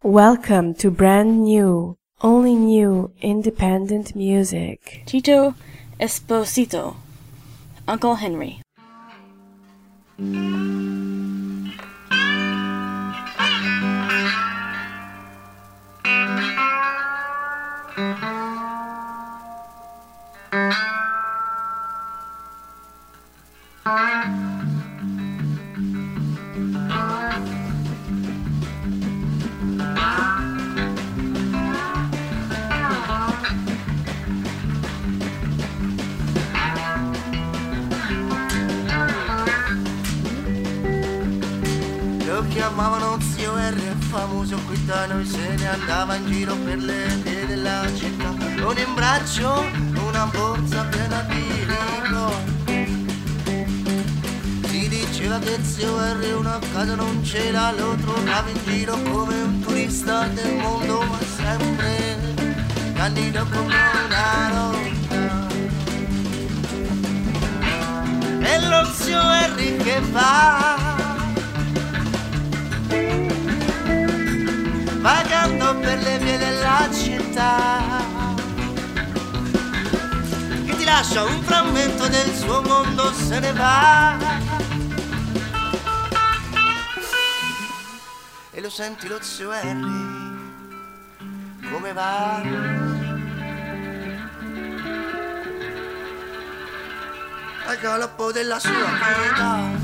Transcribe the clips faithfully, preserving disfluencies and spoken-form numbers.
Welcome to brand new, only new independent music. Tito Esposito, Uncle Henry. Lo chiamavano zio R, famoso qui da noi, se ne andava in giro per le vie della città con in braccio una borsa piena di ricordi. Si diceva che zio R una casa non c'era, lo trovava in giro come un turista del mondo, ma sempre candido come una rosa. E lo zio R che va vagando per le vie della città, che ti lascia un frammento del suo mondo, se ne va. E lo senti lo zio Harry come va? Al galoppo della sua vita.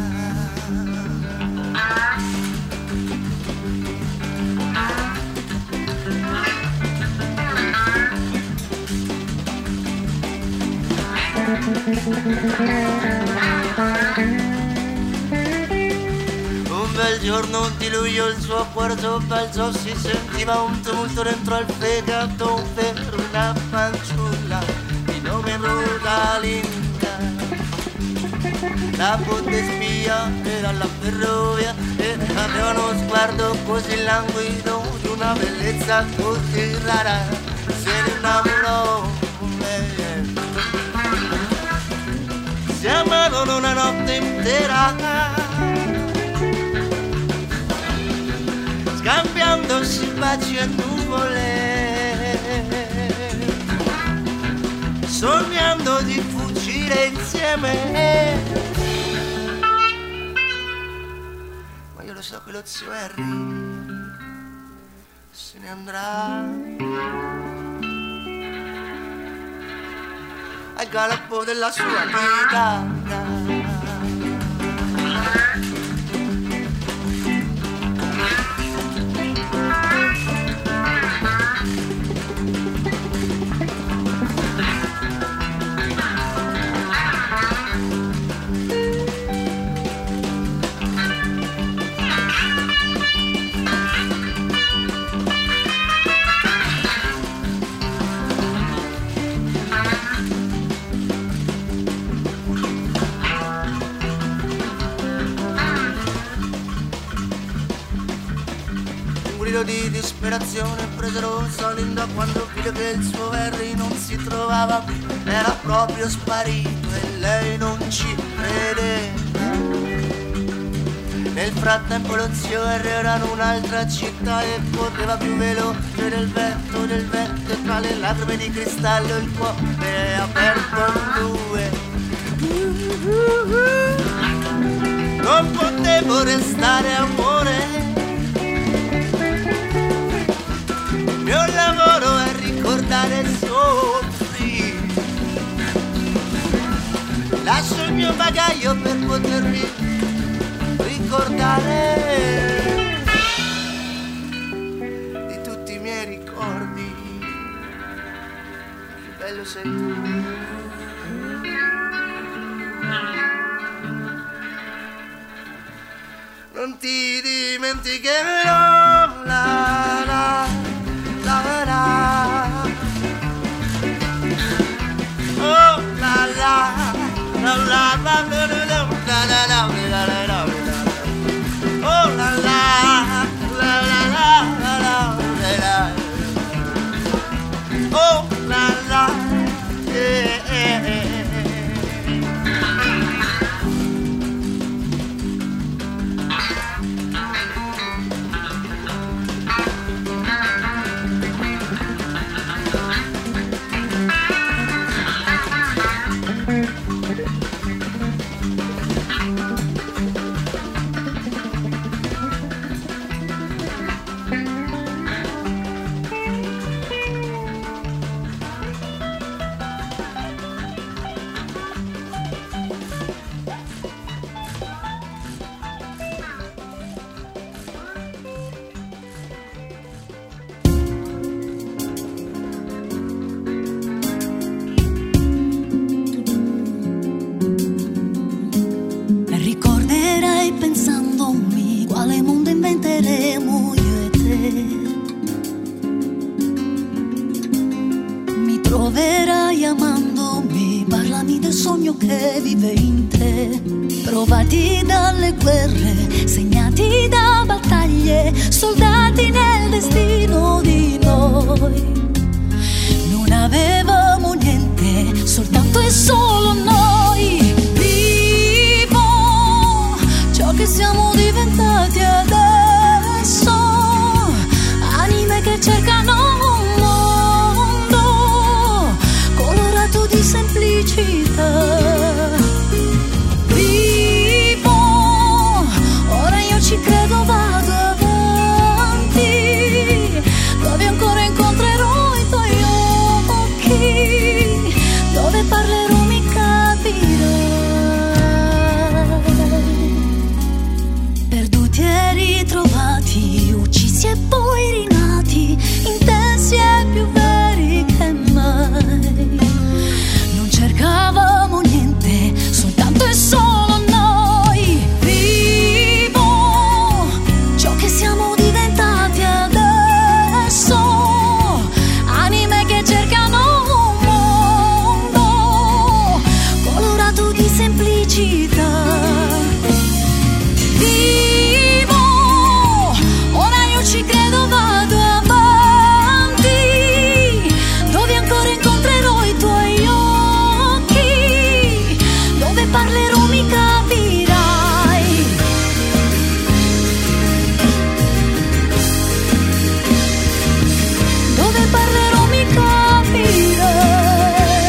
Un bel giorno di luglio il suo cuore balzò, si sentiva un tumulto dentro al fegato per una fanciulla di nome Rosalinda. La botte spia era la ferrovia e aveva uno sguardo così languido di una bellezza così rara, se ne innamorò. Si amarono una notte intera, scambiandosi baci e nuvole, sognando di fuggire insieme. Ma io lo so che lo zio Harry se ne andrà al galoppo della sua vita. Di disperazione prese Rosalinda quando vide che il suo Harry non si trovava, era proprio sparito e lei non ci credeva. Nel frattempo lo zio Harry era in un'altra città e correva più veloce del vento, del vento, e tra le lacrime di cristallo il cuore è aperto in due. Non potevo restare, amore, il mio lavoro è ricordare il suo figlio. Lascio il mio bagaglio per poter ricordare di tutti i miei ricordi. Che bello sei tu. Non ti dimenticherò, la la la la. Oh la la la la la la la la la la la la. Oh la la la la la la la. Oh la la, yeah, yeah, yeah. ciò che vive in te, provati dalle guerre, segnati da battaglie, soldati nel destino di noi. Non avevamo niente, soltanto e solo noi. Vivo ciò che siamo diventati adesso, anime che cercano un mondo colorato di semplicità. Vivo, ora io ci credo, vado avanti, dove ancora incontrerò i tuoi occhi, dove parlerò mi capirai. Perduti e ritrovati, uccisi e poi rinati, intensi e più veri che mai. Non cercavamo niente, soltanto e solo noi. Vivo ciò che siamo diventati adesso, anime che cercano un mondo colorato di semplicità. Vivo, ora io ci credo, vado avanti, dove ancora incontrerò i tuoi occhi, dove parlerò mi capirai. Dove parlerò mi capirai.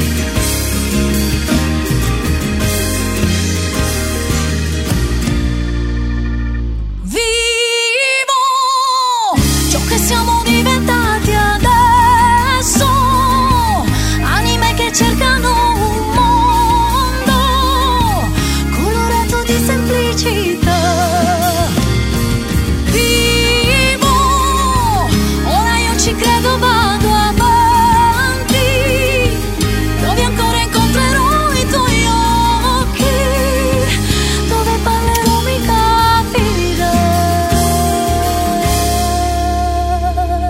Vivo ciò che siamo diventati adesso, anime che cercano un mondo colorato di semplicità. Vivo, ora io ci credo, vado avanti, dove ancora incontrerò i tuoi occhi, dove parlerò mi capirai.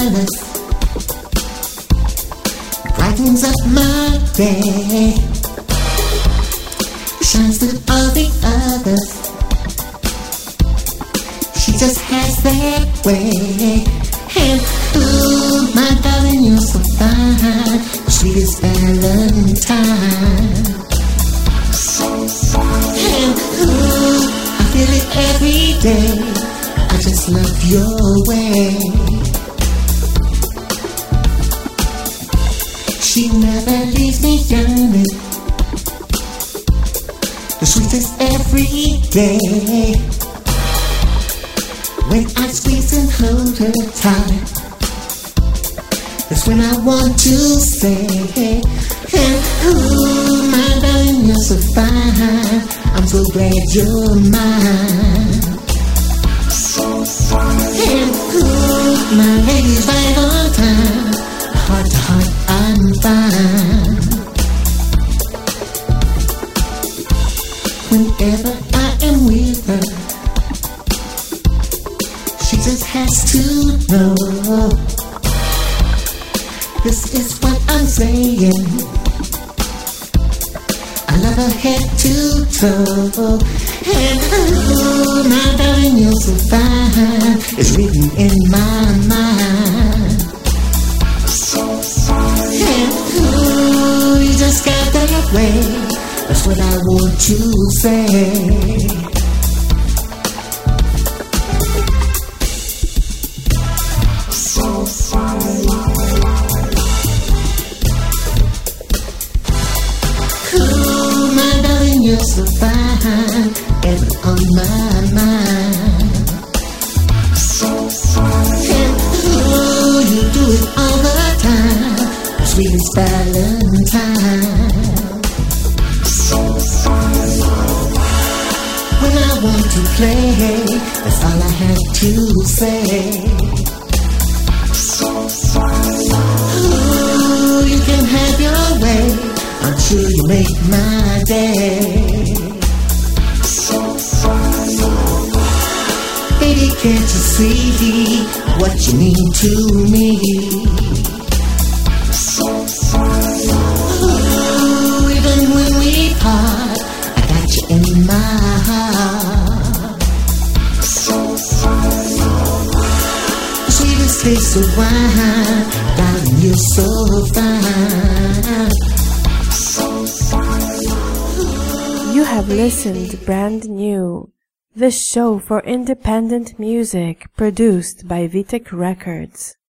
smileless brightens up my day, shines through all the others. She just has that way. And ooh, my darling, you're so fine, sweetest Valentine. And ooh, I feel it every day, I just love your way. She never leaves me yearning, the sweetest every day. When I squeeze and hold her tight, that's when I want to say, and ooh, my darling, you're so fine, I'm so glad you're mine. And ooh, my lady's right on time, heart to heart I'm fine. Whenever I am with her, she just has to know, this is what I'm saying, I love her head to toe. And ooh, my darling, you're so fine, it's written in my mind. And ooh, you just got that way, that's what I want to say. Ooh, my darling, you're so fine, ever on my mind. And ooh, you do it all the time, sweetest Valentine. When I want to play, that's all I have to say. Ooh, you can have your way, I'm sure you make my day. Baby, can't you see what you mean to me? Ooh, even when we part, I got you in my heart. Sweetest taste of wine, darling, you're so fine. You have listened to Brand New, the show for independent music produced by Vitek Records.